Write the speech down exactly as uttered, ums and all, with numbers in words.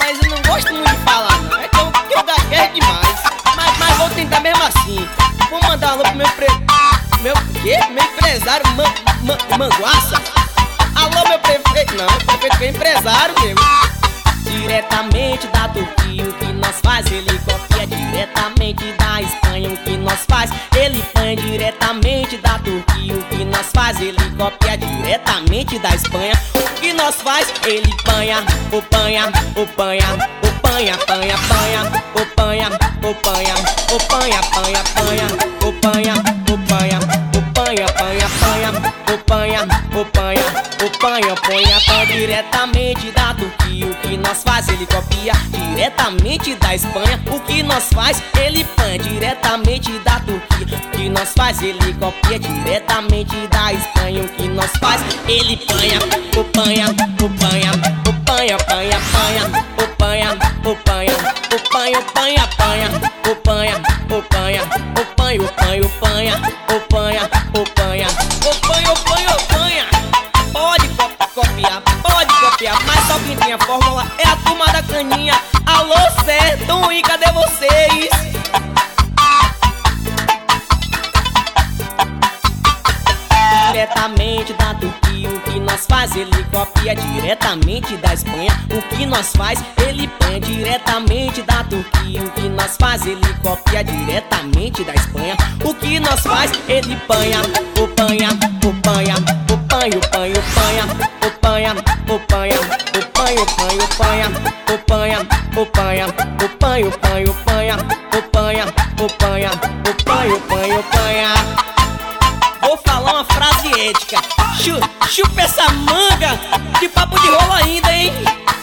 mas eu não gosto muito de falar não. É que eu, que eu gaguejo demais. Mas, mas vou tentar mesmo assim. Vou mandar um alô pro meu pre... Meu quê? Meu empresário man, man, Manguaça. Alô, meu prefeito. Não, meu prefeito é empresário mesmo. Diretamente da Turquia, o que nós faz ele copia. Diretamente da Espanha, o que nós faz ele põe. Diretamente da Turquia, o que nós faz ele copia. Diretamente da Espanha, o que nós faz ele panha. O panha, o panha, o panha, panha, panha. O panha, o panha, o panha, panha, panha. O panha, o panha, o panha, panha, panha. O panha, o panha, o panha, panha, panha. Diretamente da Turquia, o que nós faz ele copia. Diretamente da Espanha, o que nós faz ele põe. Diretamente da Turquia, o que nós faz ele copia. Diretamente da Espanha, o que nós faz ele panha. O panha, o panha, o panha, panha, panha. O panha, o panha, o panha, panha, panha. O panha, o panha, o panha, o panha, o panha. O panha, o panha, o panha, o panha, o panha. Pode copiar, pode copiar, mas só quem tem a fórmula é a turma da caninha. Alô, Sertão, e cadê vocês? Diretamente da Turquia, o que nós faz ele copia. Diretamente da Espanha, o que nós faz ele põe. Diretamente da Turquia, o que nós faz ele copia. Diretamente da Espanha, o que nós faz ele panha. O panha, o panha, o panha, o panha, o panha. O panha, o panha, o panha, o panha, o panha. O panha, o panha, o panha, o panha, o panha. O panha, o panha, o panha, o panha, o panha. Vou falar uma frase ética. Chu, chupa essa manga de papo de rolo ainda, hein?